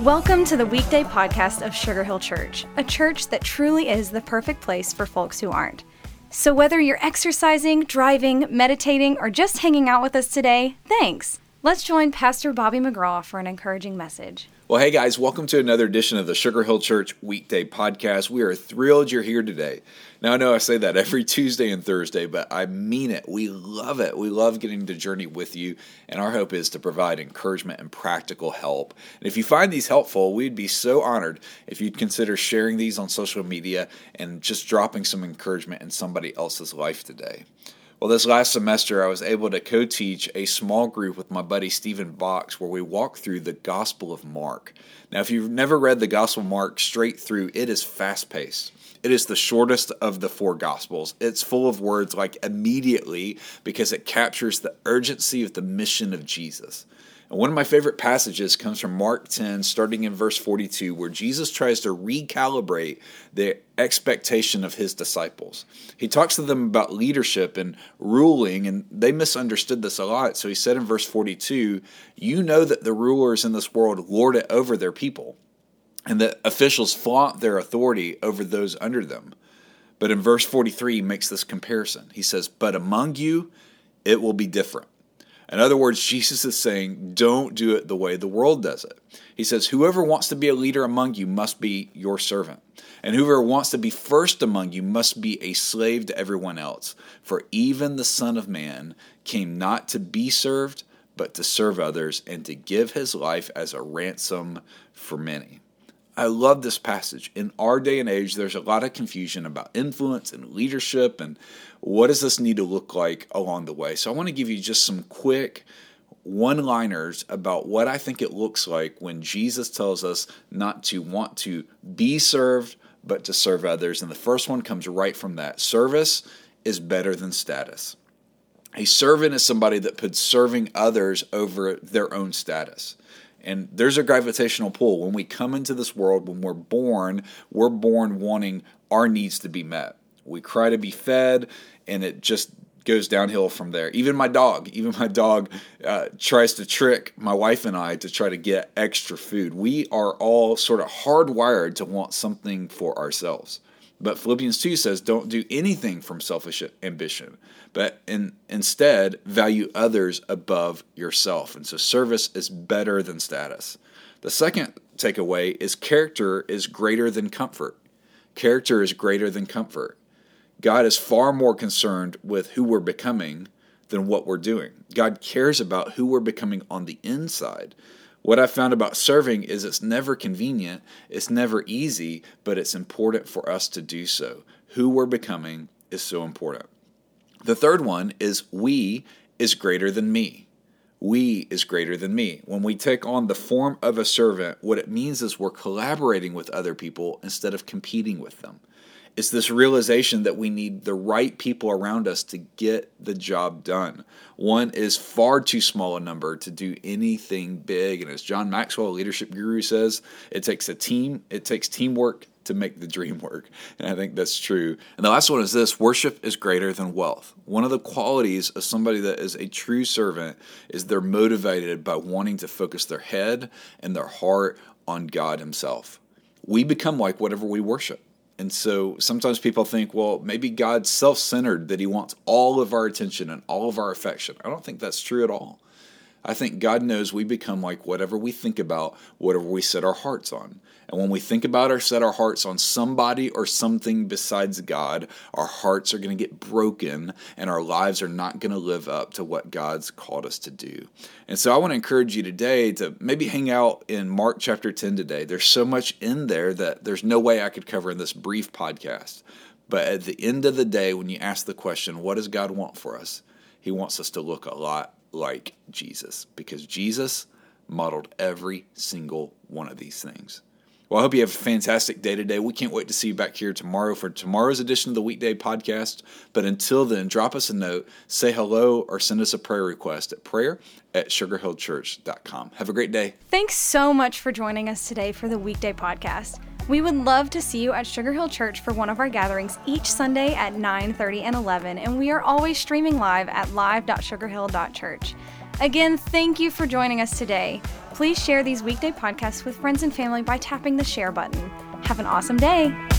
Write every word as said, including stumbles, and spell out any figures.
Welcome to the weekday podcast of Sugar Hill Church, a church that truly is the perfect place for folks who aren't. So whether you're exercising, driving, meditating, or just hanging out with us today, thanks. Let's join Pastor Bobby McGraw for an encouraging message. Well, hey guys, welcome to another edition of the Sugar Hill Church Weekday Podcast. We are thrilled you're here today. Now, I know I say that every Tuesday and Thursday, but I mean it. We love it. We love getting to journey with you, and our hope is to provide encouragement and practical help. And if you find these helpful, we'd be so honored if you'd consider sharing these on social media and just dropping some encouragement in somebody else's life today. Well, this last semester, I was able to co-teach a small group with my buddy Stephen Box where we walked through the Gospel of Mark. Now, if you've never read the Gospel of Mark straight through, it is fast-paced. It is the shortest of the four Gospels. It's full of words like immediately because it captures the urgency of the mission of Jesus. And one of my favorite passages comes from Mark ten, starting in verse forty-two, where Jesus tries to recalibrate the expectation of his disciples. He talks to them about leadership and ruling, and they misunderstood this a lot. So he said in verse forty-two, "You know that the rulers in this world lord it over their people, and that officials flaunt their authority over those under them." But in verse forty-three, he makes this comparison. He says, "But among you, it will be different." In other words, Jesus is saying, don't do it the way the world does it. He says, whoever wants to be a leader among you must be your servant. And whoever wants to be first among you must be a slave to everyone else. For even the Son of Man came not to be served, but to serve others and to give his life as a ransom for many. I love this passage. In our day and age, there's a lot of confusion about influence and leadership and what does this need to look like along the way. So I want to give you just some quick one-liners about what I think it looks like when Jesus tells us not to want to be served, but to serve others. And the first one comes right from that. Service is better than status. A servant is somebody that puts serving others over their own status. And there's a gravitational pull. When we come into this world, when we're born, we're born wanting our needs to be met. We cry to be fed, and it just goes downhill from there. Even my dog, even my dog uh, tries to trick my wife and I to try to get extra food. We are all sort of hardwired to want something for ourselves. But Philippians two says, don't do anything from selfish ambition, but in, instead value others above yourself. And so service is better than status. The second takeaway is character is greater than comfort. Character is greater than comfort. God is far more concerned with who we're becoming than what we're doing. God cares about who we're becoming on the inside. What I found about serving is it's never convenient, it's never easy, but it's important for us to do so. Who we're becoming is so important. The third one is we is greater than me. We is greater than me. When we take on the form of a servant, what it means is we're collaborating with other people instead of competing with them. It's this realization that we need the right people around us to get the job done. One is far too small a number to do anything big. And as John Maxwell, a leadership guru, says, it takes a team, it takes teamwork to make the dream work. And I think that's true. And the last one is this: worship is greater than wealth. One of the qualities of somebody that is a true servant is they're motivated by wanting to focus their head and their heart on God himself. We become like whatever we worship. And so sometimes people think, well, maybe God's self-centered, that he wants all of our attention and all of our affection. I don't think that's true at all. I think God knows we become like whatever we think about, whatever we set our hearts on. And when we think about or set our hearts on somebody or something besides God, our hearts are going to get broken and our lives are not going to live up to what God's called us to do. And so I want to encourage you today to maybe hang out in Mark chapter ten today. There's so much in there that there's no way I could cover in this brief podcast. But at the end of the day, when you ask the question, what does God want for us? He wants us to look a lot like Jesus, because Jesus modeled every single one of these things. Well, I hope you have a fantastic day today. We can't wait to see you back here tomorrow for tomorrow's edition of the Weekday Podcast. But until then, drop us a note, say hello, or send us a prayer request at prayer at sugar hill church dot com. Have a great day. Thanks so much for joining us today for the Weekday Podcast. We would love to see you at Sugar Hill Church for one of our gatherings each Sunday at nine thirty and eleven, and we are always streaming live at live dot sugar hill dot church. Again, thank you for joining us today. Please share these weekday podcasts with friends and family by tapping the share button. Have an awesome day.